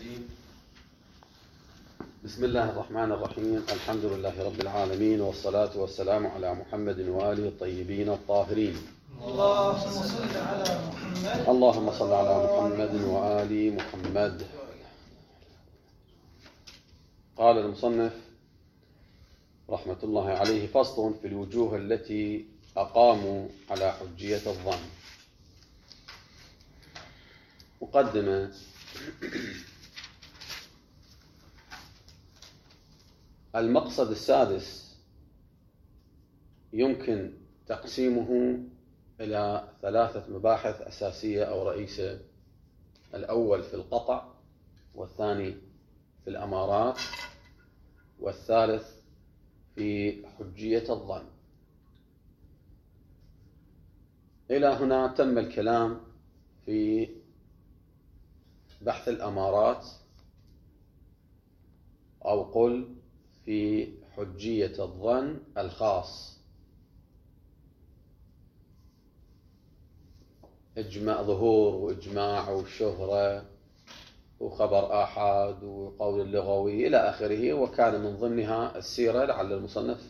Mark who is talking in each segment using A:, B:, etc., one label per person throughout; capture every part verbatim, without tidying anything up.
A: الرجيم. بسم الله الرحمن الرحيم. الحمد لله رب العالمين، والصلاة والسلام على محمد وآله الطيبين الطاهرين.
B: اللهم صل على محمد
A: اللهم صل على محمد وآل محمد. قال المصنف رحمة الله عليه: فصل في الوجوه التي أقاموا على حجية الظن. مقدمة: المقصد السادس يمكن تقسيمه إلى ثلاثة مباحث أساسية أو رئيسة. الأول في القطع، والثاني في الأمارات، والثالث في حجية الظن. إلى هنا تم الكلام في بحث الأمارات، أو قل في حجية الظن الخاص. إجماع ظهور وإجماع وشهرة وخبر آحاد وقول لغوي إلى آخره، وكان من ضمنها السيرة، لعل المصنف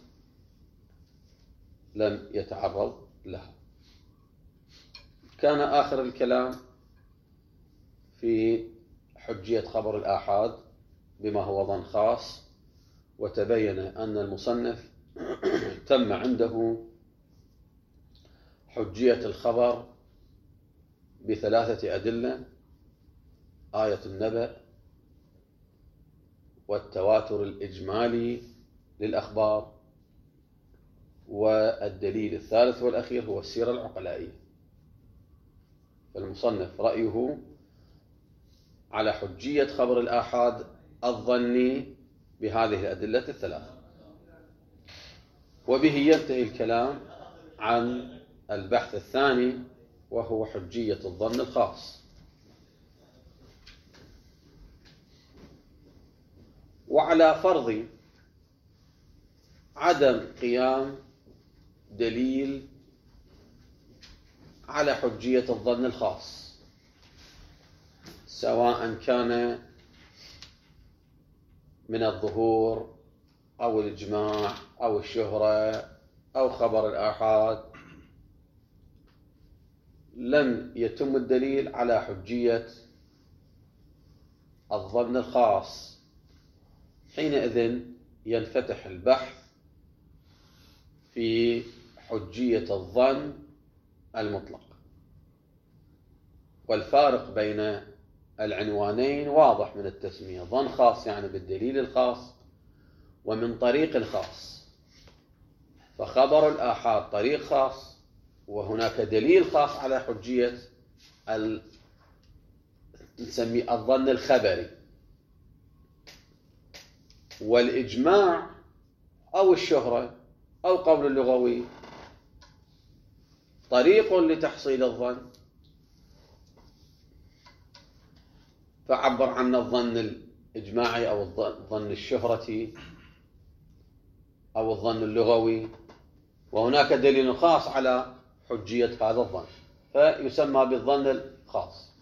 A: لم يتعرض لها. كان آخر الكلام في حجية خبر الآحاد بما هو ظن خاص، وتبين أن المصنف تم عنده حجية الخبر بثلاثة أدلة: آية النبأ، والتواتر الإجمالي للأخبار، والدليل الثالث والأخير هو السيرة العقلائية. فالمصنف رأيه على حجية خبر الآحاد الظني بهذه الأدلة الثلاثة. وبه ينتهي الكلام عن البحث الثاني، وهو حجية الظن الخاص. وعلى فرض عدم قيام دليل على حجية الظن الخاص، سواء كان من الظهور أو الإجماع أو الشهرة أو خبر الآحاد، لم يتم الدليل على حجية الظن الخاص. حينئذ ينفتح البحث في حجية الظن المطلق. والفارق بين العنوانين واضح من التسمية: ظن خاص يعني بالدليل الخاص، ومن طريق الخاص. فخبر الآحاد طريق خاص، وهناك دليل خاص على حجية ال... نسميه الظن الخبري. والإجماع أو الشهرة أو قول اللغوي طريق لتحصيل الظن، فعبر عن الظن الإجماعي أو الظن الشهرتي أو الظن اللغوي، وهناك دليل خاص على حجية هذا الظن، فيسمى بالظن الخاص.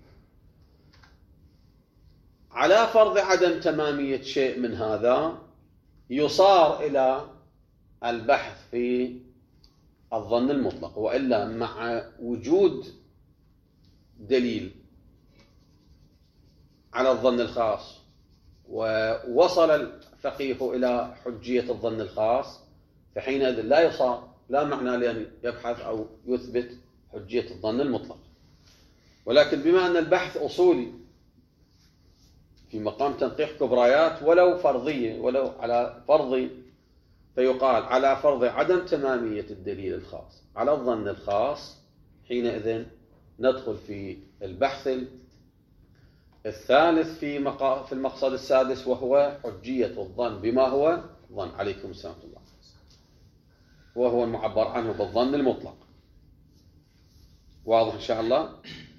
A: على فرض عدم تمامية شيء من هذا، يصار إلى البحث في الظن المطلق. وإلا مع وجود دليل على الظن الخاص، ووصل الفقيه إلى حجية الظن الخاص، فحينئذ لا يصار لا معنى لأن يبحث أو يثبت حجية الظن المطلق. ولكن بما أن البحث أصولي في مقام تنقيح كبريات ولو فرضية ولو على فرض، فيقال على فرض عدم تمامية الدليل الخاص على الظن الخاص، حينئذ ندخل في البحث الثالث في في المقصد السادس، وهو حجية الظن بما هو ظن. عليكم السلام الله. وهو المعبر عنه بالظن المطلق. واضح إن شاء الله.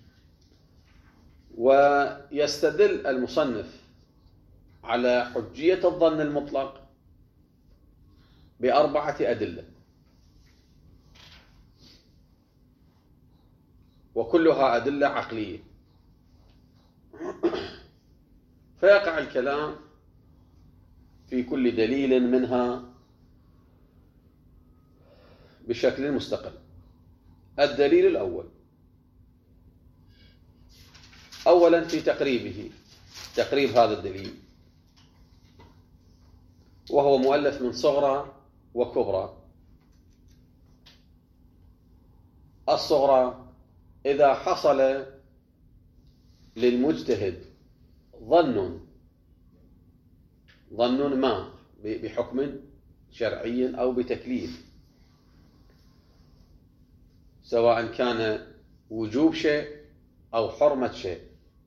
A: ويستدل المصنف على حجية الظن المطلق بأربعة أدلة، وكلها أدلة عقلية. فيقع الكلام في كل دليل منها بشكل مستقل. الدليل الأول، أولا في تقريبه، تقريب هذا الدليل، وهو مؤلف من صغرى وكبرى. الصغرى: إذا حصل للمجتهد ظن ظن ما بحكم شرعي أو بتكليف، سواء كان وجوب شيء أو حرمة شيء،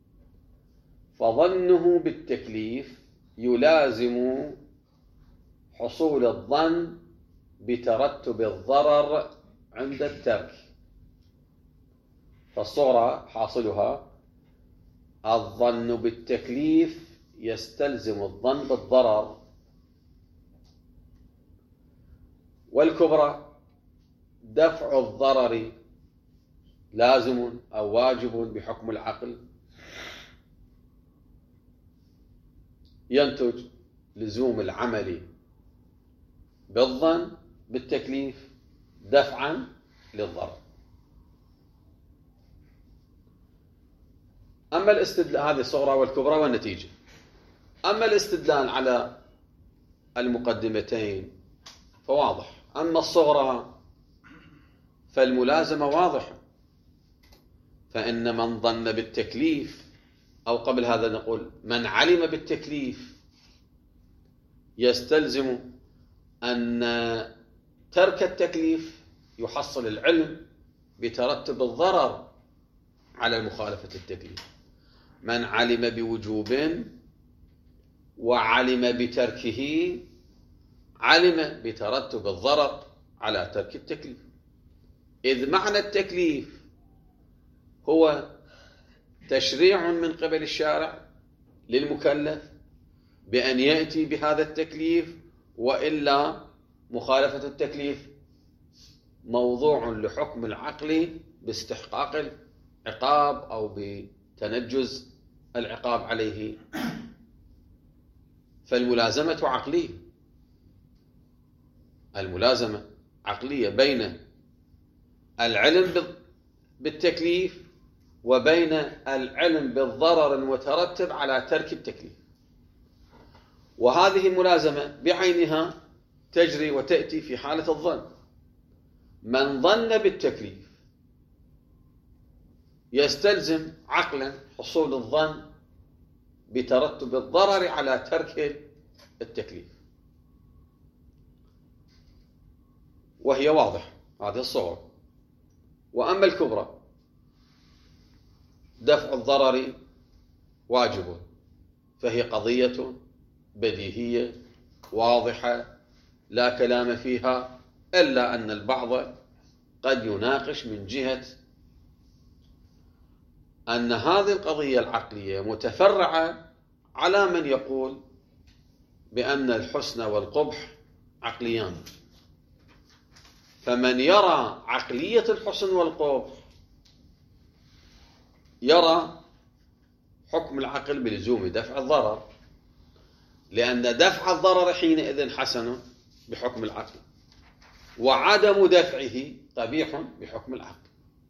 A: فظنه بالتكليف يلازم حصول الظن بترتب الضرر عند الترك. فالصغرى حاصلها الظن بالتكليف يستلزم الظن بالضرر. والكبرى دفع الضرر لازم أو واجب بحكم العقل، ينتج لزوم العمل بالظن بالتكليف دفعا للضرر. أما الاستدلال، هذه الصغرى والكبرى والنتيجة. أما الاستدلال على المقدمتين فواضح. أما الصغرى فالملازمة واضحة، فإن من ظن بالتكليف، أو قبل هذا نقول من علم بالتكليف، يستلزم أن ترك التكليف يحصل العلم بترتب الضرر على مخالفة التكليف. من علم بوجوب وعلم بتركه علم بترتب الضرر على ترك التكليف، إذ معنى التكليف هو تشريع من قبل الشارع للمكلف بأن يأتي بهذا التكليف، وإلا مخالفة التكليف موضوع لحكم العقل باستحقاق العقاب أو بتنجز العقاب عليه. فالملازمة عقلية، الملازمة عقلية بين العلم بالتكليف وبين العلم بالضرر المترتب على ترك التكليف. وهذه الملازمة بعينها تجري وتأتي في حالة الظن. من ظن بالتكليف يستلزم عقلا حصول الظن بترتب الضرر على ترك التكليف، وهي واضحة هذه الصورة. وأما الكبرى دفع الضرر واجب، فهي قضية بديهية واضحة لا كلام فيها، إلا أن البعض قد يناقش من جهة أن هذه القضية العقلية متفرعة على من يقول بأن الحسن والقبح عقليان. فمن يرى عقلية الحسن والقبح يرى حكم العقل بلزوم دفع الضرر، لأن دفع الضرر حينئذ حسن بحكم العقل، وعدم دفعه قبيح بحكم العقل.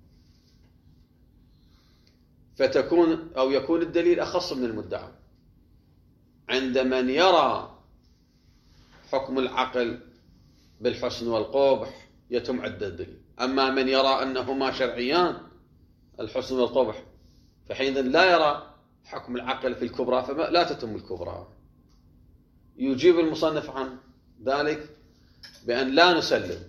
A: فتكون أو يكون الدليل أخص من المدعى. عند من يرى حكم العقل بالحسن والقبح يتم عدة الدليل. أما من يرى أنهما شرعيان الحسن والقبح فحينئذ لا يرى حكم العقل في الكبرى، فلا تتم الكبرى. يجيب المصنف عن ذلك بأن لا نسلم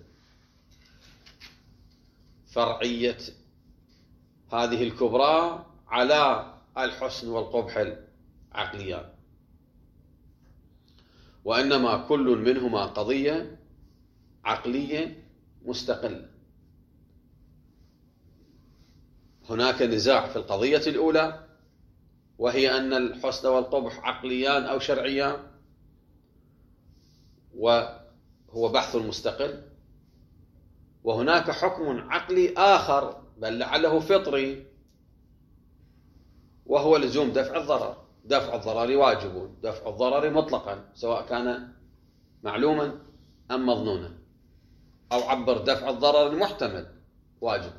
A: فرعية هذه الكبرى على الحسن والقبح العقليان، وإنما كل منهما قضية عقلية مستقلة. هناك نزاع في القضية الأولى، وهي أن الحسن والقبح عقليان أو شرعيان، وهو بحث مستقل. وهناك حكم عقلي آخر بل لعله فطري، وهو لزوم دفع الضرر. دفع الضرر واجب، دفع الضرر مطلقا سواء كان معلوما أم مظنونا، أو عبر دفع الضرر المحتمل واجب.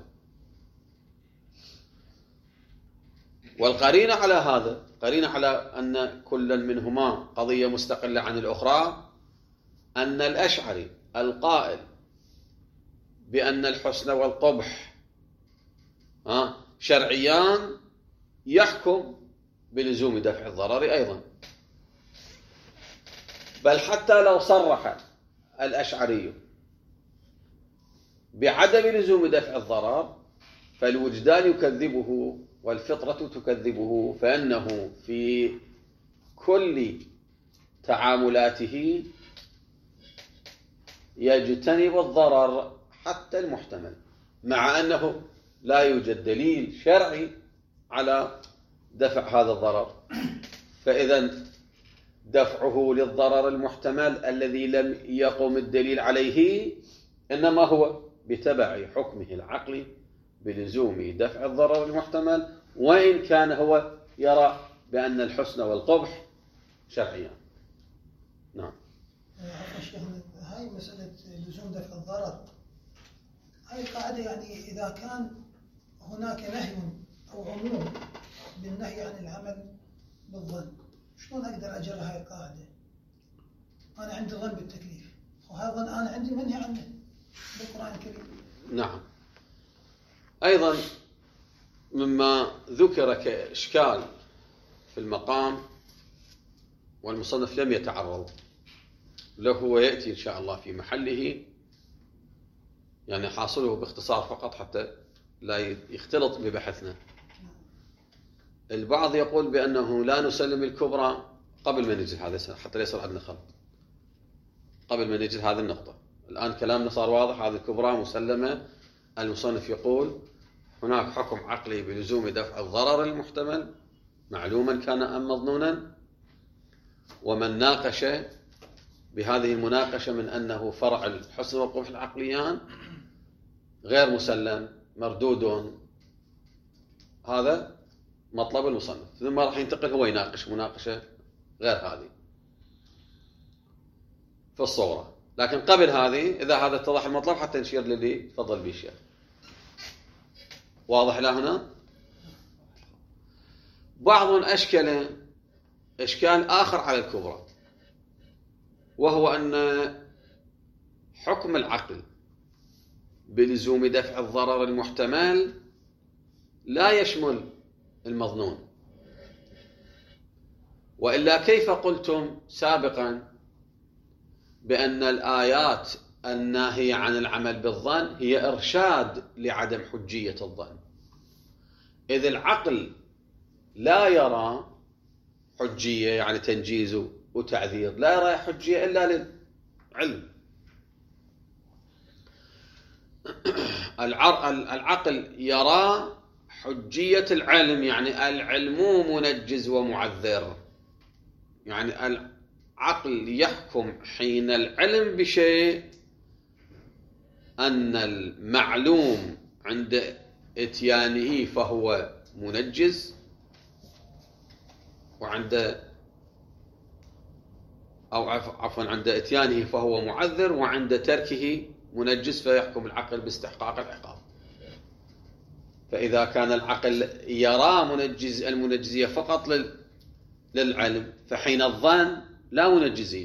A: والقرينة على هذا، قرينة على أن كل منهما قضية مستقلة عن الأخرى، أن الأشعري القائل بأن الحسن والقبح شرعيان يحكم بلزوم دفع الضرر أيضا. بل حتى لو صرح الأشعري بعدم لزوم دفع الضرر فالوجدان يكذبه والفطرة تكذبه، فإنه في كل تعاملاته يجتنب الضرر حتى المحتمل، مع أنه لا يوجد دليل شرعي على دفع هذا الضرر. فإذا دفعه للضرر المحتمل الذي لم يقم الدليل عليه إنما هو بتبع حكمه العقلي بلزوم دفع الضرر المحتمل، وإن كان هو يرى بأن الحسن والقبح شرعيا. نعم.
B: هاي مسألة لزوم دفع الضرر، هاي القاعدة يعني إذا كان هناك نهي أو عموم بالنهي عن العمل بالظن، شلون أقدر أجرى هاي القاعدة؟ أنا عندي ظن بالتكليف، وهذا ظن أنا عندي منهي عنه بالقرآن الكريم.
A: نعم. أيضا مما ذكر كإشكال في المقام والمصنف لم يتعرض له ويأتي إن شاء الله في محله، يعني حاصله باختصار فقط حتى لا يختلط ببحثنا. البعض يقول بأنه لا نسلم الكبرى قبل ما نجد هذا، حتى لا يصير عندنا خلط قبل ما نجد هذه النقطة. الآن كلامنا صار واضح، هذه الكبرى مسلمة. المصنف يقول هناك حكم عقلي بلزوم دفع الضرر المحتمل معلوما كان أم مظنونا، ومن ناقش بهذه المناقشة من أنه فرع الحسن والقبح العقليان غير مسلم مردود، هذا مطلب المصنف. ثم راح ينتقل هو يناقش مناقشة غير هذه في الصورة. لكن قبل هذه إذا هذا اتضح المطلب حتى نشير للي تفضل به الشيخ. واضح لا هنا؟ بعض أشكل إشكال آخر على الكبرى، وهو أن حكم العقل بلزوم دفع الضرر المحتمل لا يشمل المظنون. وإلا كيف قلتم سابقا بأن الآيات الناهية عن العمل بالظن هي إرشاد لعدم حجية الظن، إذ العقل لا يرى حجية يعني تنجيز وتعذير، لا يرى حجية إلا للعلم. العقل يرى حجية العلم، يعني العلم منجز ومعذر، يعني العقل يحكم حين العلم بشيء أن المعلوم عند اتيانه فهو منجز، وعند أو عفوا عند اتيانه فهو معذر، وعند تركه منجز، فيحكم العقل باستحقاق العقاب. فإذا كان العقل يرى منجز المنجزية فقط للعلم فحين الظن لا منجزية.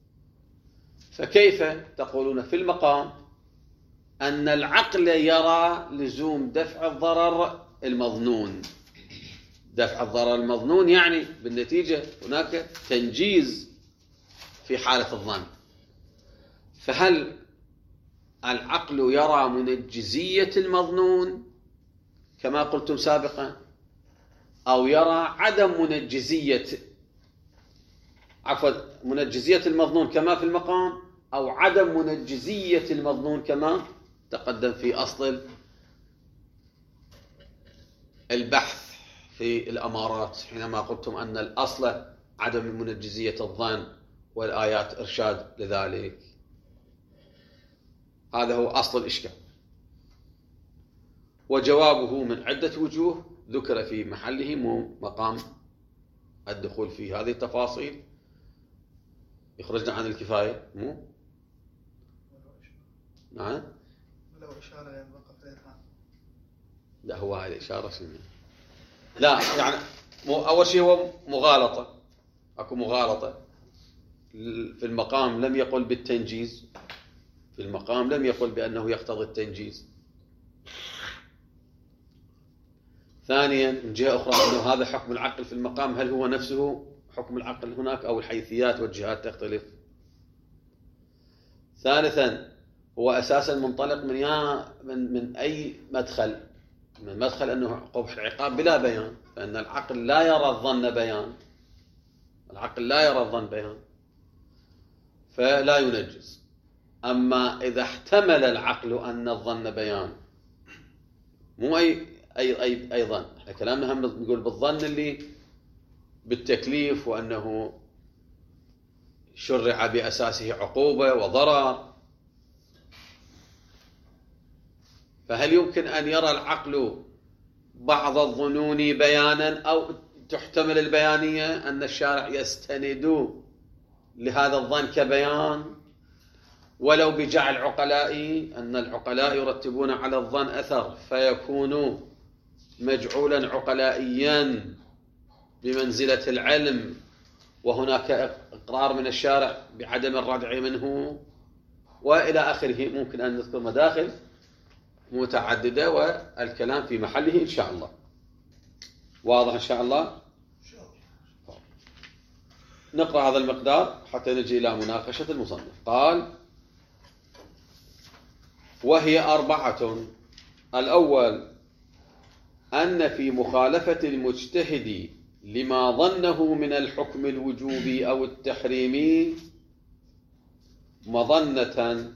A: فكيف تقولون في المقام أن العقل يرى لزوم دفع الضرر المظنون؟ دفع الضرر المظنون يعني بالنتيجة هناك تنجيز في حالة الظن. فهل العقل يرى منجزية المظنون كما قلتم سابقا، أو يرى عدم منجزية عفوا منجزية المظنون كما في المقام، أو عدم منجزية المظنون كما تقدم في أصل البحث في الأمارات، حينما قلتم أن الأصل عدم منجزية الظن والآيات إرشاد لذلك؟ هذا هو أصل الإشكال، وجوابه من عدة وجوه ذكر في محله مو مقام الدخول في هذه التفاصيل يخرجنا عن الكفاية. مو نعم
C: ولو إشارة ينبقى في الإذهان.
A: لا هو هاي الإشارة شنو؟ لا يعني أول شيء هو مغالطة، أكو مغالطة في المقام، لم يقل بالتنجيز، في المقام لم يقل بأنه يقتضي التنجيز. ثانيا من جهة أخرى أنه هذا حكم العقل في المقام، هل هو نفسه حكم العقل هناك أو الحيثيات والجهات تختلف؟ ثالثا هو أساسا منطلق من يا من من أي مدخل، من مدخل أنه قبح العقاب بلا بيان، فإن العقل لا يرى الظن بيان، العقل لا يرى الظن بيان فلا ينجز. أما إذا احتمل العقل أن الظن بيان، مو أي أي أي أي ظن، إحنا كلامنا هم نقول بالظن اللي بالتكليف وأنه شرع بأساسه عقوبة وضرر، فهل يمكن أن يرى العقل بعض الظنون بيانا، أو تحتمل البيانية أن الشارع يستند لهذا الظن كبيان ولو بجعل عقلائي، أن العقلاء يرتبون على الظن أثر فيكون مجعولا عقلائيا بمنزلة العلم، وهناك إقرار من الشارع بعدم الردع منه وإلى آخره. ممكن أن نذكر مداخل متعددة والكلام في محله إن شاء الله. واضح إن شاء الله؟ نقرأ هذا المقدار حتى نجي إلى مناقشة المصنف. قال: وهي أربعة. الأول أن في مخالفة المجتهد لما ظنه من الحكم الوجوبي أو التحريمي مظنة،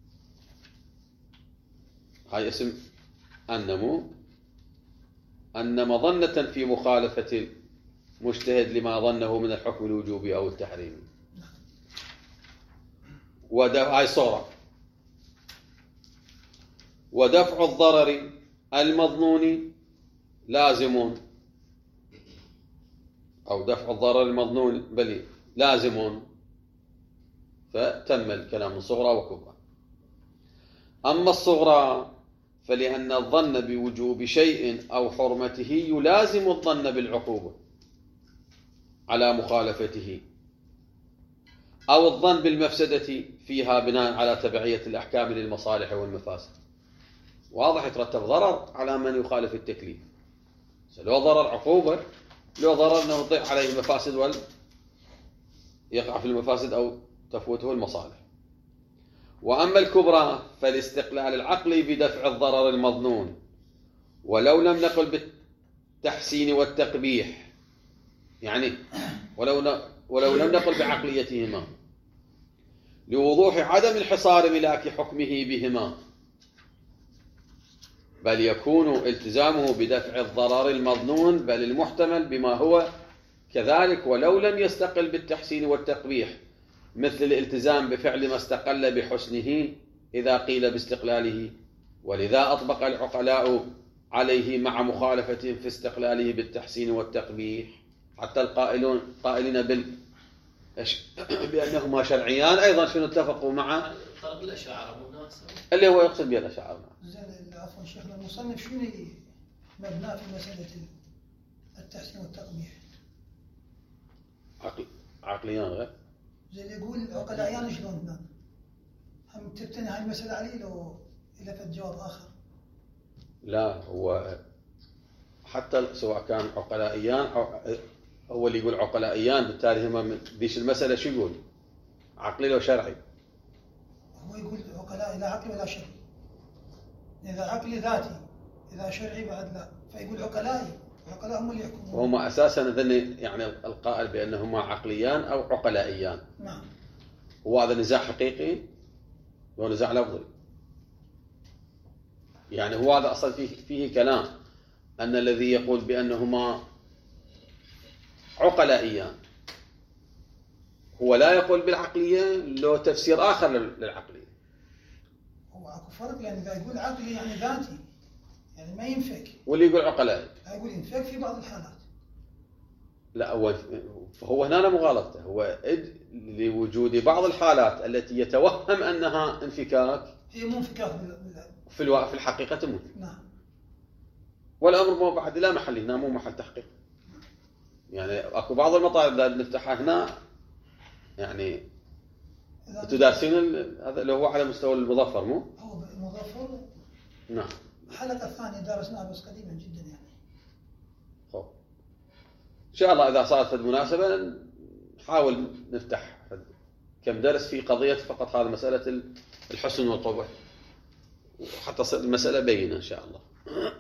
A: هاي اسم النمو، أن مظنة في مخالفة المجتهد لما ظنه من الحكم الوجوبي أو التحريمي، ودفع هاي صورة، ودفع الضرر المظنون لازم، أو دفع الضرر المظنون بل لازم، فتم الكلام من صغرى وكبرى. أما الصغرى فلأن الظن بوجوب شيء أو حرمته يلازم الظن بالعقوبة على مخالفته، أو الظن بالمفسدة فيها بناء على تبعية الأحكام للمصالح والمفاسد. واضح يترتب ضرر على من يخالف التكليف، لو ضرر عقوبة، لو ضرر أنه يضيع عليه المفاسد وال يقع في المفاسد أو تفوته المصالح. وأما الكبرى فالاستقلال العقلي بدفع الضرر المظنون، ولو لم نقل بالتحسين والتقبيح، يعني ولو ولو لم نقل بعقليتهما، لوضوح عدم انحصار ملاك حكمه بهما، بل يكون التزامه بدفع الضرر المظنون بل المحتمل بما هو كذلك، ولو لم يستقل بالتحسين والتقبيح، مثل الالتزام بفعل ما استقل بحسنه إذا قيل باستقلاله. ولذا أطبق العقلاء عليه مع مخالفتهم في استقلاله بالتحسين والتقبيح، حتى القائلون قائلين بال بأنهما شرعيان أيضا شنو اتفقوا مع
D: طلب الأشاعرة مناسب
A: اللي هو يقصد به الأشاعرة.
B: زين عفوا شيخنا المصنف شنو مبنى في مسألة التحسين والتقبيح؟
A: عقل عقليان غير
B: زي اللي يقول عقلائيان شلون هنا؟ هم تبتني هاي المسألة عليه لو إلى فد جواب آخر؟
A: لا، هو حتى سواء كان عقلائيان أو هو اللي يقول عقلائيان، بالتالي هم ديش المسألة شو يقول؟ عقلي لو شرعي؟
B: هو يقول عقلاء لا عقلي ولا شرعي. إذا عقلي ذاتي، إذا شرعي بعد لا، فيقول عقلائي، عقلاء هم اللي يحكمون.
A: وهم أساسا ذن يعني القائل بأنهما عقليان أو عقلائيان.
B: نعم.
A: وهذا نزاع حقيقي لو نزاع لفظي؟ يعني هو هذا أصلا فيه فيه كلام أن الذي يقول بأنهما عقلائيان هو لا يقول بالعقلية، له تفسير آخر للعقلية.
B: هو اكو فرق، لأن إذا يقول عقلي يعني ذاتي يعني ما ينفك،
A: واللي يقول عقلائي
B: يقول ينفك في بعض الحالات.
A: لا هو فهو هنا مغالطة، هو لوجود بعض الحالات التي يتوهم أنها انفكاك
B: هي مو انفكاك بال-
A: في الوا... في الحقيقة مو،
B: نعم.
A: والأمر مو بعد لا محل هنا، مو محل تحقيق. يعني أكو بعض المطالب اللي نفتحها هنا يعني
B: إذا
A: تدارسين ال- هذا اللي هو على مستوى المظفر مو؟
B: هو مظفر.
A: نعم.
B: الحلقة الثانية درسناها بس قديما جدا يعني.
A: خب. إن شاء الله إذا صارت المناسبة نحاول نفتح كم درس في قضية فقط هذه مسألة الحسن والقبح، وحتى تصير المسألة بينة إن شاء الله.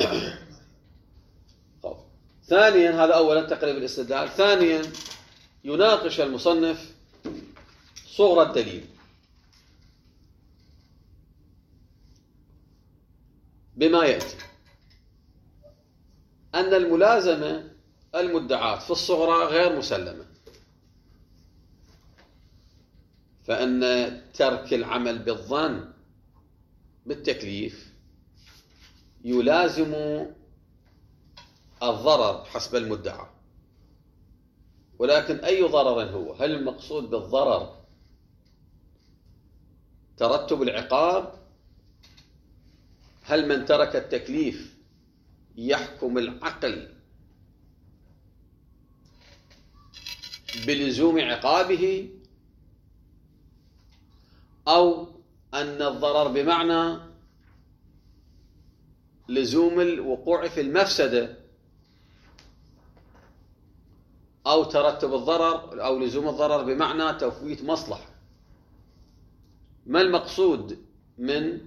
A: خب. ثانيا، هذا أولا تقريب الاستدلال. ثانيا يناقش المصنف صغر الدليل بما يأتي أن الملازمة المدعاة في الصغرى غير مسلمة، فأن ترك العمل بالظن بالتكليف يلازم الضرر حسب المدعى. ولكن أي ضرر هو؟ هل المقصود بالضرر ترتب العقاب؟ هل من ترك التكليف يحكم العقل بلزوم عقابه، أو أن الضرر بمعنى لزوم الوقوع في المفسدة، أو ترتب الضرر أو لزوم الضرر بمعنى تفويت مصلحة؟ ما المقصود من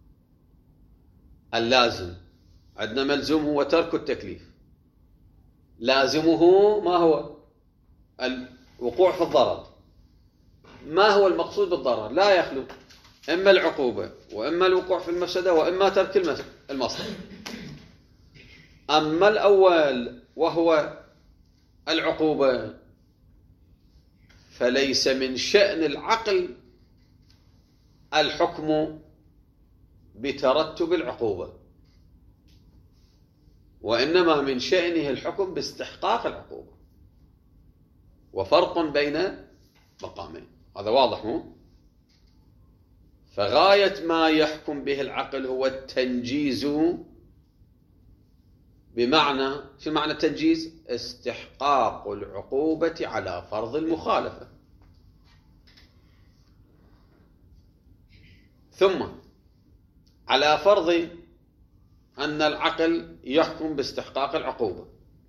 A: اللازم؟ عندنا ملزوم هو ترك التكليف، لازمه ما هو؟ الوقوع في الضرر. ما هو المقصود بالضرر؟ لا يخلو إما العقوبة وإما الوقوع في المفسدة وإما ترك المصلحة. أما الأول وهو العقوبة فليس من شأن العقل الحكم بترتب العقوبة، وإنما من شأنه الحكم باستحقاق العقوبة، وفرق بين مقامين. هذا واضح مو؟ فغاية ما يحكم به العقل هو التنجيز، بمعنى شو معنى التنجيز؟ استحقاق العقوبة على فرض المخالفة. ثم على فرض أن العقل يحكم باستحقاق العقوبة،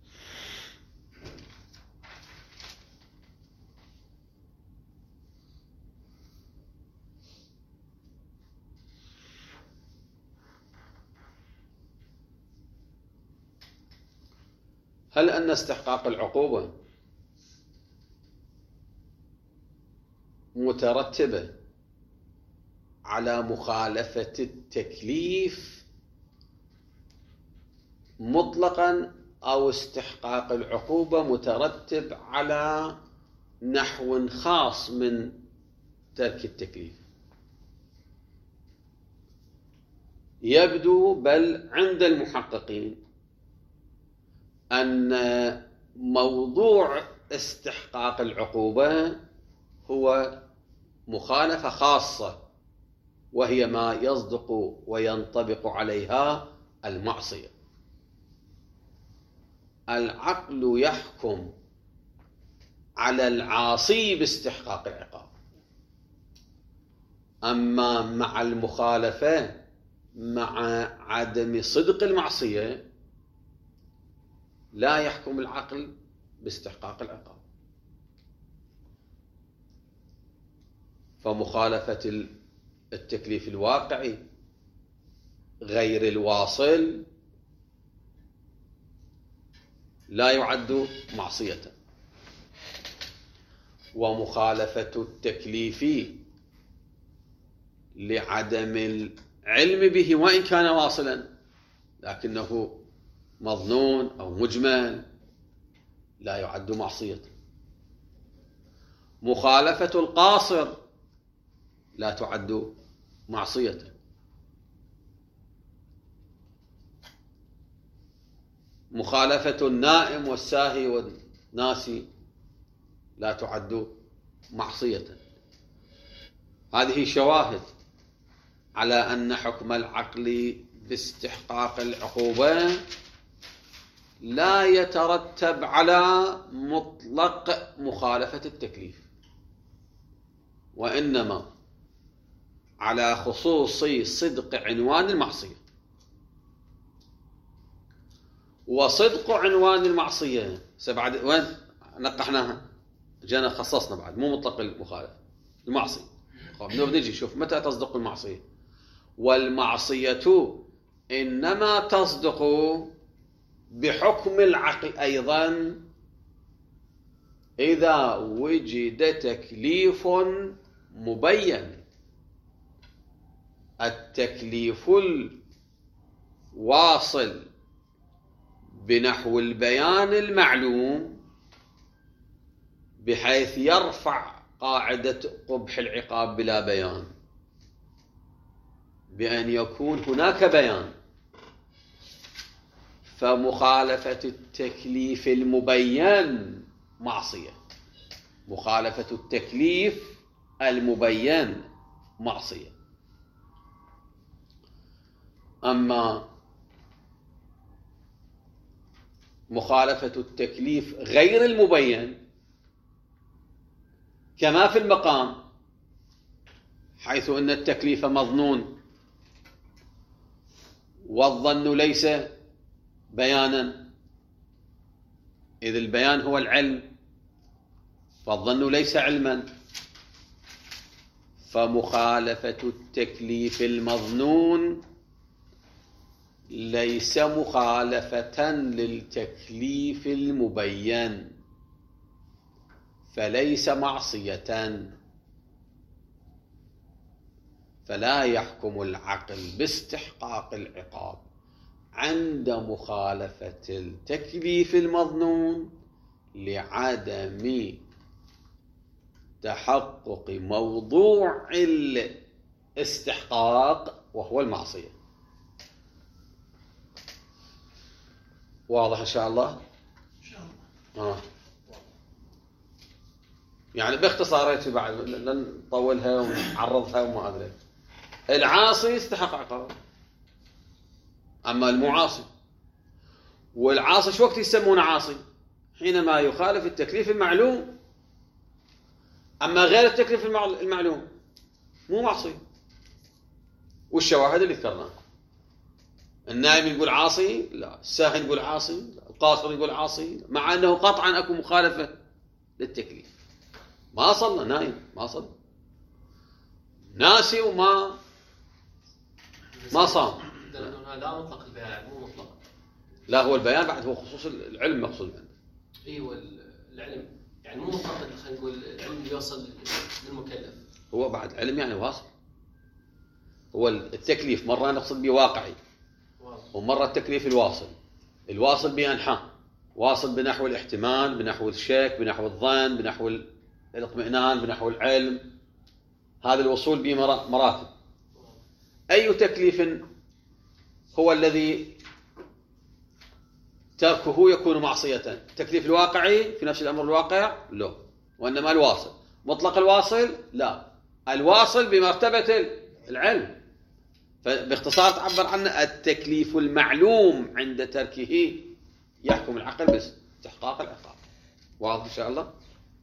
A: هل أن استحقاق العقوبة مترتبة على مخالفة التكليف مطلقا، أو استحقاق العقوبة مترتب على نحو خاص من ترك التكليف؟ يبدو بل عند المحققين أن موضوع استحقاق العقوبة هو مخالفة خاصة، وهي ما يصدق وينطبق عليها المعصية. العقل يحكم على العاصي باستحقاق العقاب، أما مع المخالفة مع عدم صدق المعصية لا يحكم العقل باستحقاق العقاب. فمخالفة التكليف الواقعي غير الواصل لا يعد معصية، ومخالفة التكليف لعدم العلم به وإن كان واصلا لكنه مظنون أو مجمل لا يعد معصية. مخالفة القاصر لا تعد معصية. مخالفة النائم والساهي ناسي لا تعد معصية. هذه شواهد على أن حكم العقل باستحقاق العقوبة لا يترتب على مطلق مخالفة التكليف، وإنما على خصوص صدق عنوان المعصية. وصدق عنوان المعصية سبعد وين نقحناها؟ جانا خصصنا بعد مو مطلق المخالفة المعصية. نجي شوف متى تصدق المعصية. والمعصية إنما تصدق بحكم العقل أيضا إذا وجد تكليف مبين. التكليف الواصل بنحو البيان المعلوم بحيث يرفع قاعدة قبح العقاب بلا بيان، بأن يكون هناك بيان. فمخالفة التكليف المبين معصية، مخالفة التكليف المبين معصية. أما مخالفة التكليف غير المبين كما في المقام، حيث أن التكليف مظنون والظن ليس بيانا، إذ البيان هو العلم فالظن ليس علما. فمخالفة التكليف المظنون ليس مخالفة للتكليف المبين، فليس معصية. فلا يحكم العقل باستحقاق العقاب عند مخالفة التكليف المظنون لعدم تحقق موضوع الاستحقاق وهو المعصية. واضح إن شاء الله؟
B: إن شاء الله.
A: آه. يعني باختصار بعد لن نطولها ونعرضها وما أدري. العاصي يستحق عقاب، أما المعاصي. والعاصي شو وقت يسمونه عاصي؟ حينما يخالف التكليف المعلوم. أما غير التكليف المعلوم مو معصي. والشواهد اللي ذكرناها، النائم يقول عاصي لا، الساهن يقول عاصي لا، القاصر يقول عاصي لا. مع أنه قطعا أكو مخالفة للتكليف. ما صلى نايم، ما صلى ناسي وما ما صام.
D: لا مطلق البيان مو مطلق.
A: لا هو البيان بعد هو خصوص العلم مقصود عنده.
D: ايوه العلم يعني مو مطلق، خلينا نقول العلم اللي يوصل للمكلف.
A: هو بعد علم يعني واصل. هو التكليف مرة نقصد به واقعي، ومرة التكليف الواصل. الواصل بأنحاء، واصل بنحو الاحتمال، بنحو الشك، بنحو الظن، بنحو الاطمئنان، بنحو العلم. هذا الوصول به مراتب. أي تكليف هو الذي تركه يكون معصية؟ التكليف الواقعي في نفس الأمر الواقع؟ لا، وإنما الواصل. مطلق الواصل؟ لا، الواصل بمرتبة العلم. فباختصار تعبر عنه التكليف المعلوم عند تركه يحكم العقل باستحقاق العقاب. واضح إن شاء الله؟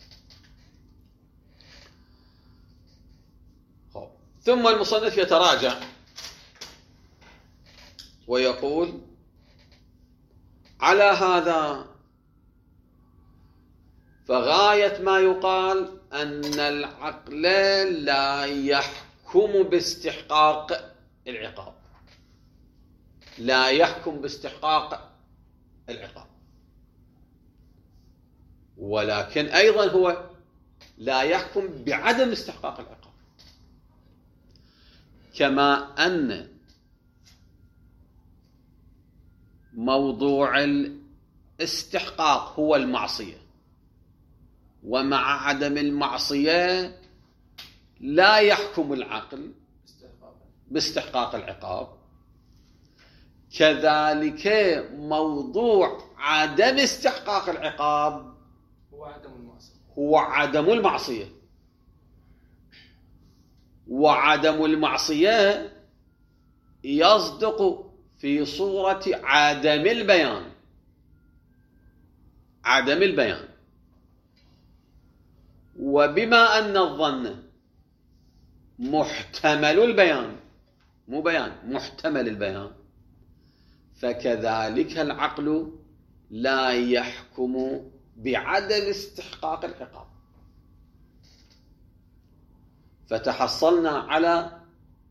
A: ثم المصنف يتراجع ويقول: على هذا فغاية ما يقال أن العقل لا يحكم باستحقاق العقاب، لا يحكم باستحقاق العقاب، ولكن أيضا هو لا يحكم بعدم استحقاق العقاب. كما أن موضوع الاستحقاق هو المعصية، ومع عدم المعصية لا يحكم العقل باستحقاق العقاب، كذلك موضوع عدم استحقاق العقاب
C: هو عدم المعصية.
A: هو عدم المعصية. وعدم المعصية يصدق في صورة عدم البيان. عدم البيان. وبما أن الظن محتمل البيان، مو بيان، محتمل البيان، فكذلك العقل لا يحكم بعدم استحقاق العقاب. فتحصلنا على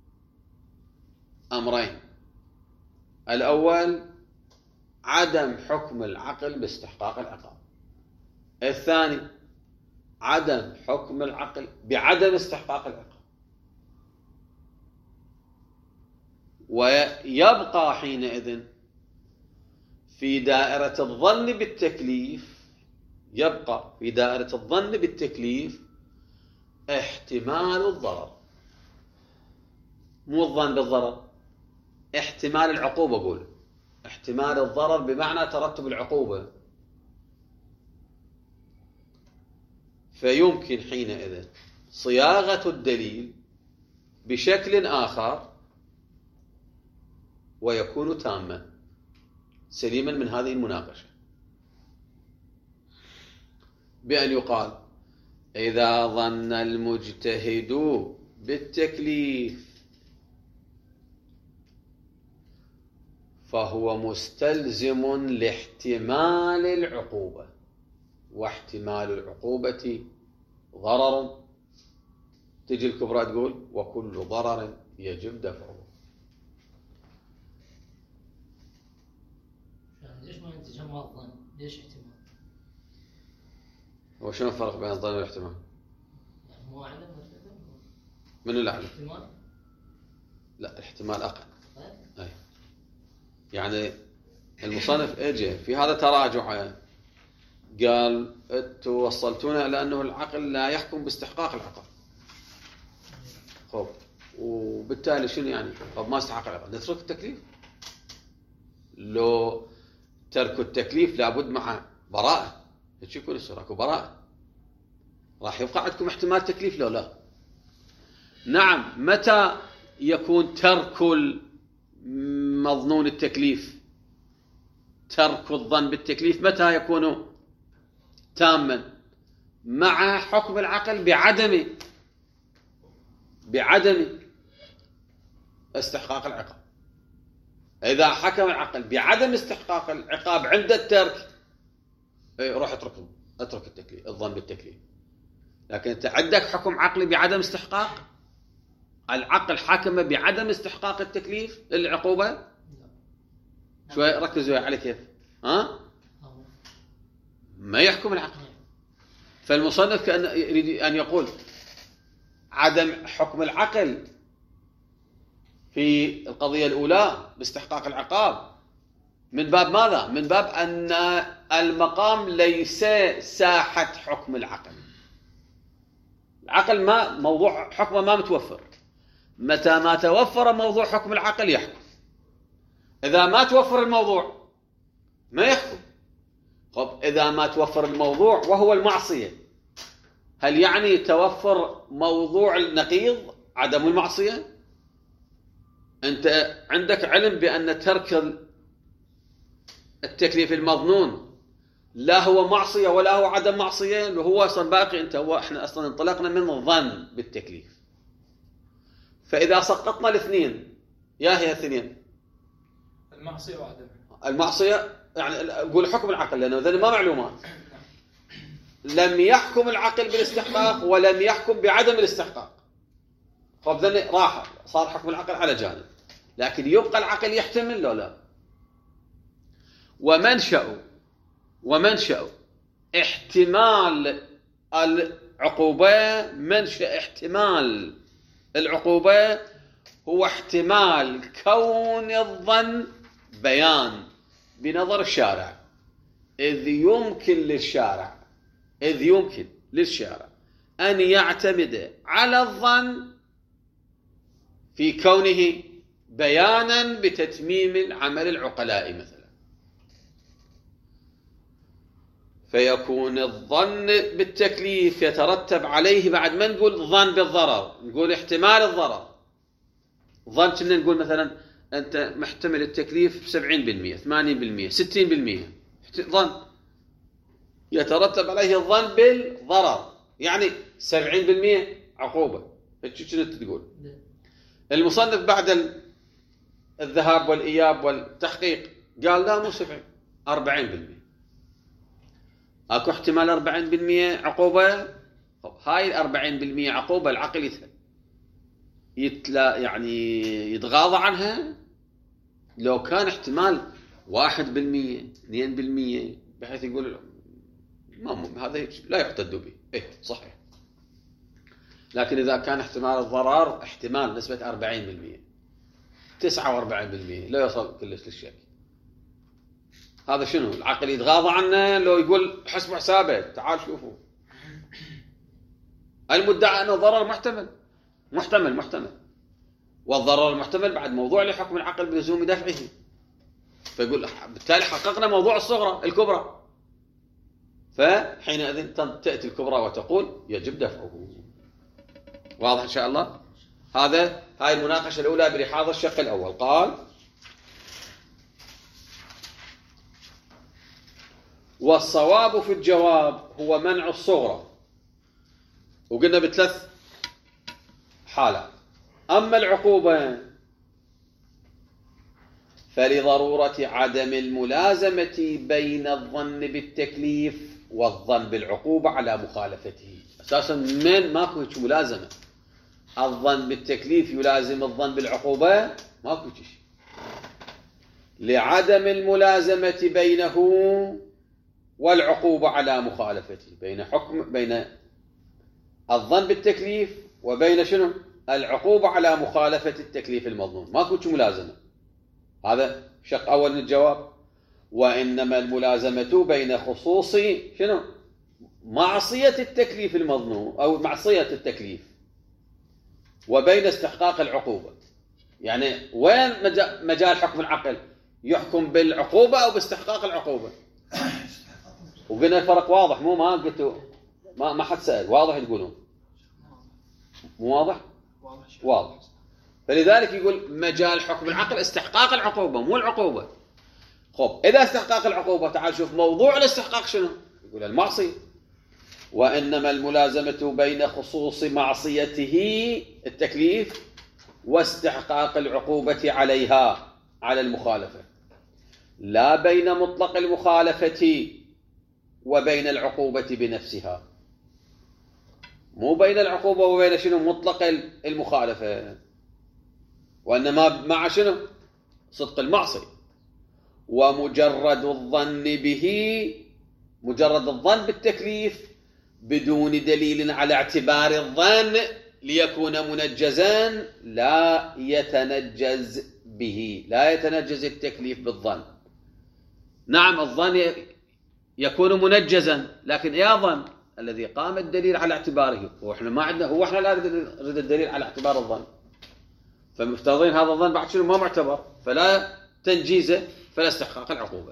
A: أمرين: الأول عدم حكم العقل باستحقاق العقاب، الثاني عدم حكم العقل بعدم استحقاق العقاب. ويبقى حينئذ في دائرة الظن بالتكليف، يبقى في دائرة الظن بالتكليف احتمال الضرر، مو الظن بالضرر، احتمال العقوبة. أقول احتمال الضرر بمعنى ترتب العقوبة. فيمكن حينئذ صياغة الدليل بشكل آخر ويكون تاما سليما من هذه المناقشة، بأن يقال: إذا ظن المجتهد بالتكليف فهو مستلزم لاحتمال العقوبة، واحتمال العقوبة ضرر. تجي الكبرى تقول: وكل ضرر يجب دفعه.
E: ليش ما ينتج هم الظن؟ ليش احتمال؟
A: وشنو الفرق بين الظن والاحتمال؟
E: يعني هو أعلم ولا
A: منو الأعلم؟
E: احتمال؟
A: لا، الاحتمال أقل.
E: طيب.
A: أي. يعني المصنف اجى في هذا تراجع، قال: انتوا وصلتونا الى انه العقل لا يحكم باستحقاق العقاب. خب، وبالتالي شنو يعني؟ طب ما استحق العقاب نترك التكليف؟ لو ترك التكليف لابد مع براءة، هيك يكون الصورة اكو براءة، راح يبقى عندكم احتمال تكليف لو لا؟ نعم. متى يكون ترك مظنون التكليف، ترك الظن بالتكليف متى يكون تاما؟ مع حكم العقل بعدم بعدم استحقاق العقاب. إذا حكم العقل بعدم استحقاق العقاب عند الترك، روح اترك اترك التكليف، الظن بالتكليف. لكن انت عندك حكم عقلي بعدم استحقاق، العقل حكم بعدم استحقاق التكليف للعقوبة. شوي ركزوا على كيف ها ما يحكم العقل. فالمصنف كأن يريد أن يقول عدم حكم العقل في القضية الأولى باستحقاق العقاب من باب ماذا؟ من باب أن المقام ليس ساحة حكم العقل. العقل ما موضوع حكمه ما متوفر. متى ما توفر موضوع حكم العقل يحكم، إذا ما توفر الموضوع ما يحكم. طب إذا ما توفر الموضوع وهو المعصية، هل يعني توفر موضوع النقيض عدم المعصية؟ أنت عندك علم بأن ترك التكليف المظنون لا هو معصية ولا هو عدم معصية، وهو أصلا باقي. أنت هو إحنا أصلا انطلقنا من الظن بالتكليف. فإذا سقطنا الاثنين، يا هي الاثنين
C: المعصية وعدم
A: المعصية، يعني قول حكم العقل لأنه ذنب ما معلومات. لم يحكم العقل بالاستحقاق ولم يحكم بعدم الاستحقاق. طب ذن راح صار حكم العقل على جانب، لكن يبقى العقل يحتمل لو لا. ومنشأ ومنشأ احتمال العقوبة، منشأ احتمال العقوبة هو احتمال كون الظن بيان بنظر الشارع، إذ يمكن للشارع إذ يمكن للشارع أن يعتمد على الظن في كونه بيانا بتتميم عمل العقلاء مثلا. فيكون الظن بالتكليف يترتب عليه، بعد ما نقول ظن بالضرر نقول احتمال الضرر. ظن كنا نقول مثلا أنت محتمل التكليف بسبعين بالمئة ثمانين بالمئة ستين بالمئة، ظن يترتب عليه الظن بالضرر، يعني سبعين بالمئة عقوبة. هيك كنت تقول. المصنف بعد الذهاب والإياب والتحقيق قال لا مو سبعين، أربعين بالمئة. اكو احتمال أربعين بالمئة عقوبة. طب هاي الأربعين بالمئة عقوبة العقل يتلا يعني يتغاضى عنها. لو كان احتمال واحد بالمئة اثنين بالمئة بحيث يقول ما مهم هذا لا يعتد به، ايه صحيح. لكن إذا كان احتمال الضرر احتمال نسبة أربعين بالمئة تسعة وأربعين بالمئة لا يوصل كلش للشك، هذا شنو؟ العقل يتغاضى عنه. لو يقول حسبوا حسابه تعال شوفوا، المدعى أنه ضرر محتمل محتمل محتمل والضرر المحتمل بعد موضوع لحكم العقل بلزوم دفعه. فيقول بالتالي حققنا موضوع الصغرى الكبرى، فحينئذ تأتي الكبرى وتقول يجب دفعه. واضح إن شاء الله؟ هذا هاي المناقشة الأولى بلحاظ الشق الأول. قال والصواب في الجواب هو منع الصغرى، وقلنا بثلاث حالات. أما العقوبة فلضرورة عدم الملازمة بين الظن بالتكليف والظن بالعقوبة على مخالفته. أساسا من ماكو هيك ملازمة، الظن بالتكليف يلازم الظن بالعقوبة ماكو شيء. لعدم الملازمة بينه والعقوبة على مخالفته، بين حكم بين الظن بالتكليف وبين شنو؟ العقوبة على مخالفة التكليف المظنون، ماكو شيء ملازمة. هذا شق أول من الجواب. وإنما الملازمة بين خصوص شنو؟ معصية التكليف المظنون أو معصية التكليف وبين استحقاق العقوبة. يعني وين مجال حكم العقل؟ يحكم بالعقوبة أو باستحقاق العقوبة. وقلنا الفرق واضح، مو ما قلتوا ما ما حد سأل، واضح تقولون مو واضح؟ واضح. فلذلك يقول مجال حكم العقل استحقاق العقوبة مو العقوبة. خب إذا استحقاق العقوبة تعال شوف موضوع الاستحقاق شنو؟ يقول المعصية. وإنما الملازمة بين خصوص معصيته التكليف واستحقاق العقوبة عليها على المخالفة، لا بين مطلق المخالفة وبين العقوبة بنفسها. مو بين العقوبة وبين شنو؟ مطلق المخالفة، وإنما مع شنو؟ صدق المعصية. ومجرد الظن به، مجرد الظن بالتكليف بدون دليل على اعتبار الظن ليكون منجزا لا يتنجز به، لا يتنجز التكليف بالظن. نعم الظن يكون منجزا، لكن يا ظن الذي قام الدليل على اعتباره، واحنا ما عندنا، هو احنا لا نريد الدليل على اعتبار الظن، فمفترضين هذا الظن بعد شنو؟ ما معتبر، فلا تنجيزه فلا استحقاق العقوبة.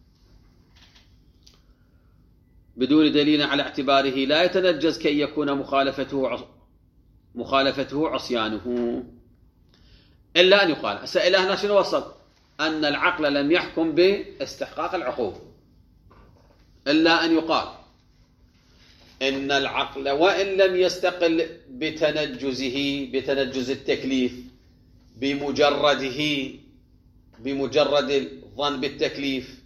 A: بدون دليل على اعتباره لا يتنجز كي يكون مخالفته عص... مخالفته عصيانه. إلا أن يقال هسه إلى هنا شنو وصل؟ أن العقل لم يحكم باستحقاق العقوبة، إلا أن يقال إن العقل وإن لم يستقل بتنجزه بتنجز التكليف بمجرده بمجرد الظن بالتكليف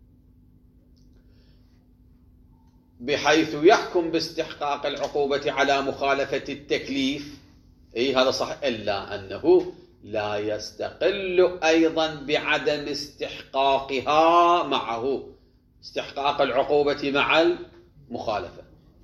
A: بحيث يحكم باستحقاق العقوبة على مخالفة التكليف، أي هذا صح، إلا أنه لا يستقل أيضا بعدم استحقاقها معه، استحقاق العقوبة مع المخالفة،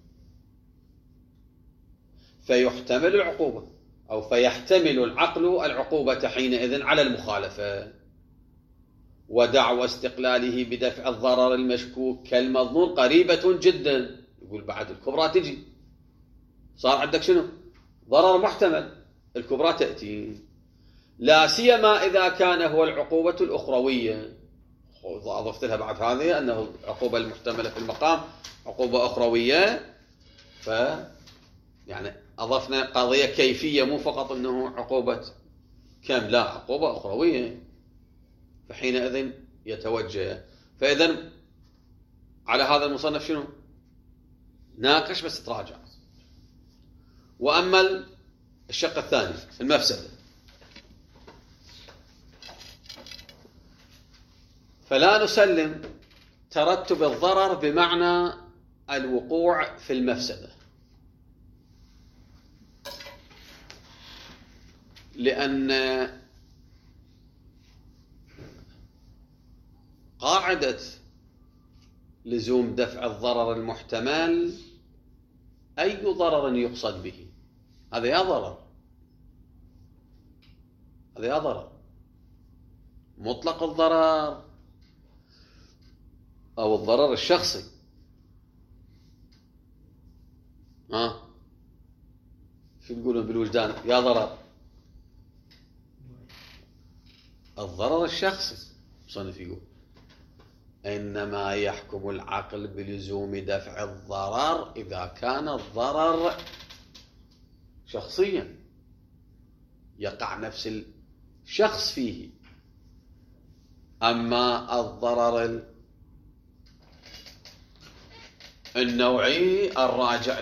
A: فيحتمل العقوبة أو فيحتمل العقل العقوبة حينئذ على المخالفة. ودعوى استقلاله بدفع الضرر المشكوك كالمظنون قريبة جدا. يقول بعد الكبرى تجي، صار عندك شنو؟ ضرر محتمل، الكبرى تأتي، لا سيما إذا كان هو العقوبة الأخروية. أضفت لها بعد هذه أنه عقوبة المحتملة في المقام عقوبة أخروية، ف يعني أضفنا قضية كيفية مو فقط أنه عقوبة كم، لا عقوبة أخروية، فحينئذ يتوجه. فإذا على هذا المصنف شنو؟ ناقش بس تراجع. وأما الشق الثاني المفسدة، فلا نسلم ترتب الضرر بمعنى الوقوع في المفسدة، لأن قاعدة لزوم دفع الضرر المحتمل أي ضرر يقصد به، هذا يا ضرر، هذا يا ضرر مطلق الضرر أو الضرر الشخصي. ها شو تقولون بالوجدان؟ يا ضرر الضرر الشخصي. مصنف يقول إنما يحكم العقل بلزوم دفع الضرر إذا كان الضرر شخصيا يقع نفس الشخص فيه. أما الضرر النوعي الراجع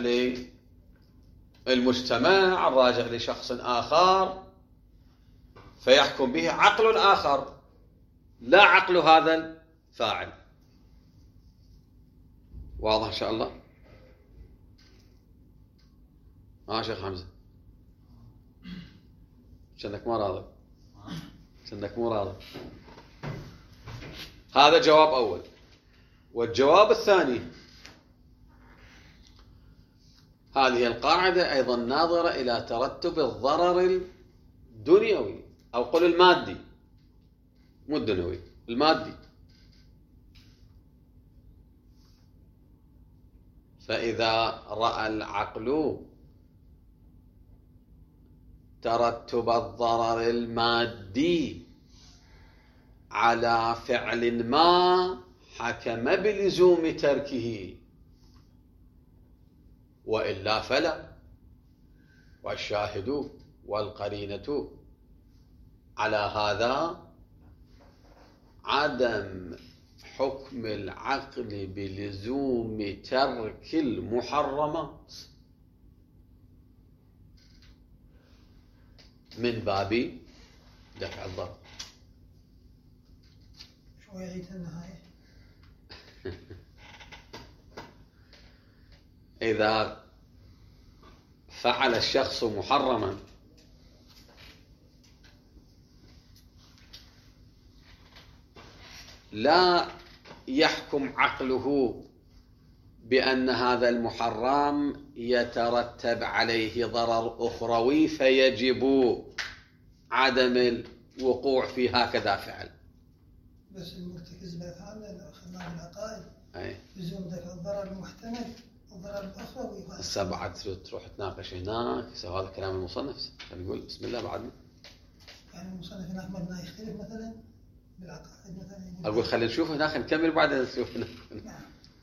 A: للمجتمع الراجع لشخص آخر فيحكم به عقل آخر لا عقل هذا الفاعل. واضح إن شاء الله؟ ها شيخ حمزة شنك مو راضي، شنك مو راضي. هذا جواب أول. والجواب الثاني، هذه القاعدة أيضا ناظرة إلى ترتب الضرر الدنيوي أو قل المادي، مو الدنيوي، المادي. فإذا رأى العقل ترتب الضرر المادي على فعل ما حكم بلزوم تركه، وإلا فلا. والشاهد والقرينة على هذا عدم حكم العقل بلزوم ترك المحرمات من باب دفع الضرر.
B: شو يعيد النهاية؟
A: إذا فعل الشخص محرما لا يحكم عقله بأن هذا المحرم يترتب عليه ضرر أخروي فيجب عدم الوقوع في هكذا فعل.
B: بس المرتكز بهذا لو أخذناه بالعقائد
A: أي
B: لزوم دفع الضرر المحتمل الضرر الأخروي.
A: هسه بعد تروح تناقش هناك. هذا كلام المصنف، خلينا نقول بسم الله بعدنا.
B: يعني المصنف هناك مبنى يختلف مثلا بالعقائد مثلا.
A: أقول خلينا نشوف هناك نكمل بعدين نشوف هناك.
B: نعم.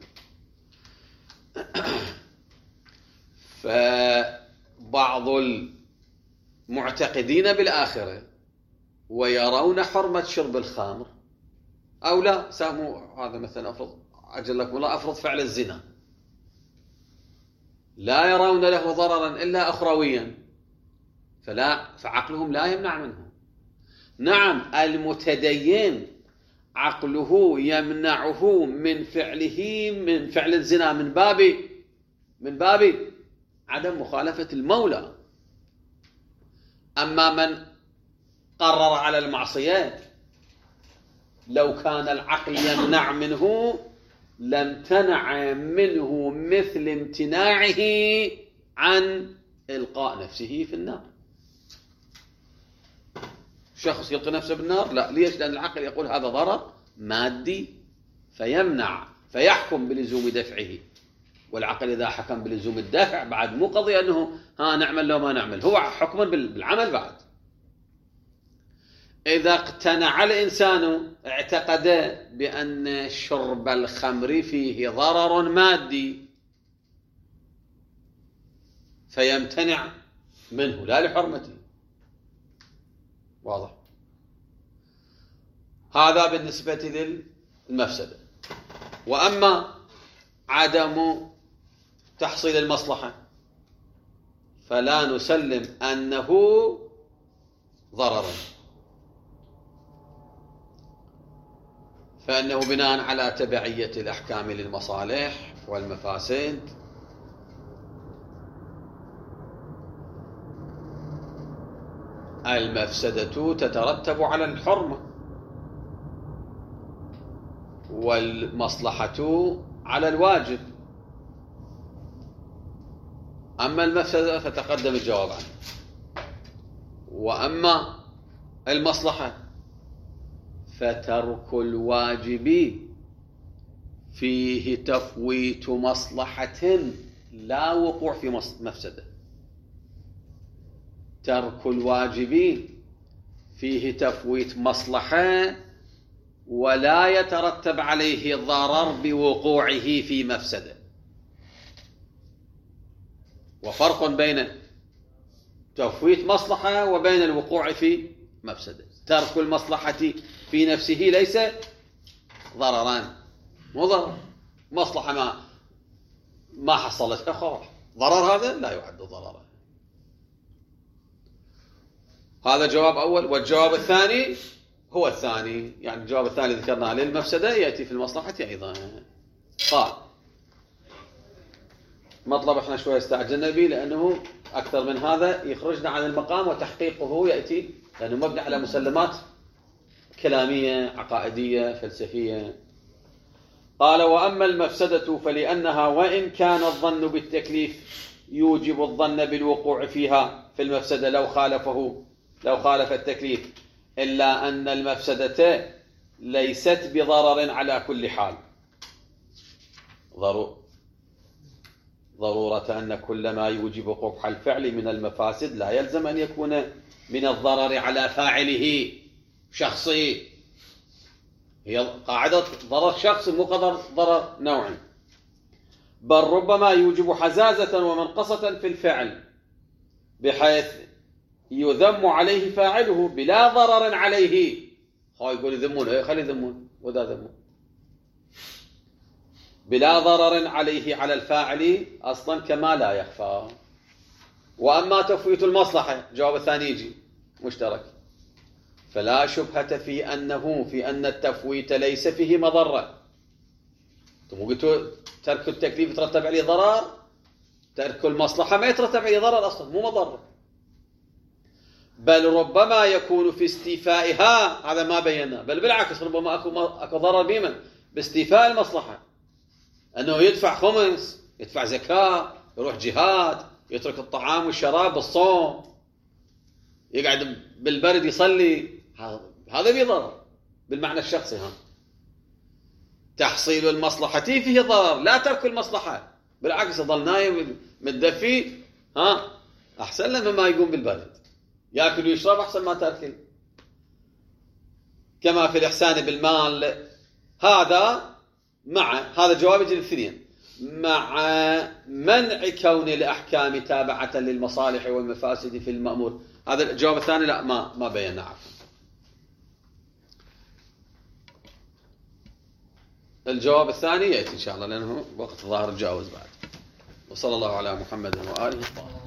A: فبعض المعتقدين بالآخرة ويرون حرمة شرب الخمر أو لا سامو هذا مثلا أفرض أجل لكم الله أفرض فعل الزنا لا يرون له ضررا إلا أخرويا فلا فعقلهم لا يمنع منه. نعم المتدين عقله يمنعه من فعله من فعل الزنا من باب من باب عدم مخالفة المولى. أما من قرر على المعصية لو كان العقل يمنع منه لامتنع منه مثل امتناعه عن إلقاء نفسه في النار. شخص يلقي نفسه بالنار لا، ليش؟ لأن العقل يقول هذا ضرر مادي فيمنع فيحكم بلزوم دفعه. والعقل إذا حكم بلزوم الدفع بعد مو قضية أنه ها نعمل لو ما نعمل، هو حكم بالعمل بعد. إذا اقتنع الإنسان اعتقد بأن شرب الخمر فيه ضرر مادي فيمتنع منه لا لحرمته. واضح؟ هذا بالنسبة للمفسدة. وأما عدم تحصيل المصلحة فلا نسلم أنه ضرر، فإنه بناء على تبعية الأحكام للمصالح والمفاسد المفسدة تترتب على الحرمة والمصلحة على الواجب. أما المفسدة فتقدم الجواب عنه، وأما المصلحة فترك الواجب فيه تفويت مصلحة لا وقوع في مفسدة. ترك الواجب فيه تفويت مصلحة ولا يترتب عليه ضرر بوقوعه في مفسدة. وفرق بين تفويت مصلحة وبين الوقوع في مفسدة. ترك المصلحة في نفسه ليس ضرران، مو ضرر، مصلحة ما ما حصلت أخرى، ضرر هذا لا يعد ضررا. هذا جواب أول. والجواب الثاني هو الثاني، يعني الجواب الثاني ذكرناه للمفسدة يأتي في المصلحة أيضا. قال مطلب احنا شوية استعجلنا به لأنه أكثر من هذا يخرجنا عن المقام، وتحقيقه يأتي لأنه مبني على مسلمات كلامية عقائدية فلسفية. قال وأما المفسدة فلأنها وإن كان الظن بالتكليف يوجب الظن بالوقوع فيها في المفسدة لو خالفه لو خالف التكليف، إلا أن المفسدة ليست بضرر على كل حال. ضرور ضرورة أن كل ما يوجب قبح الفعل من المفاسد لا يلزم أن يكون من الضرر على فاعله شخصي. هي قاعدة ضرر شخص مو ضرر نوعي، بل ربما يوجب حزازة ومنقصة في الفعل بحيث يذم عليه فاعله بلا ضرر عليه. هو يقول يذمون، خلي يذمون وذا ذمون بلا ضرر عليه على الفاعل أصلا كما لا يخفى. وأما تفويت المصلحة جواب الثاني يجي مشترك، فلا شبهة في أنه في أن التفويت ليس فيه مضرة. مو قلتوا ترك التكليف يترتب عليه ضرر، ترك المصلحة ما يترتب عليه ضرر أصلا، مو مضرة، بل ربما يكون في استيفائها، هذا ما بينا، بل بالعكس ربما أكو, أكو ضرر بمن باستيفاء المصلحة، أنه يدفع خمس، يدفع زكاة، يروح جهاد، يترك الطعام والشراب بالصوم، يقعد بالبرد يصلي، هذا فيه ضرر بالمعنى الشخصي. ها تحصيل المصلحة فيه ضرر لا ترك المصلحة، بالعكس يظل نايم متدفي ها أحسن له مما يقوم بالبرد، يأكل ويشرب أحسن ما تركه. كما في الإحسان بالمال، هذا مع هذا جواب يجي الاثنين، مع منع كون الأحكام تابعة للمصالح والمفاسد في المأمور. هذا الجواب الثاني لا ما ما بينا عفوا. الجواب الثاني يأتي إن شاء الله لأنه وقت ظاهر تجاوز بعد. وصلى الله على محمد وآله الطاهرين.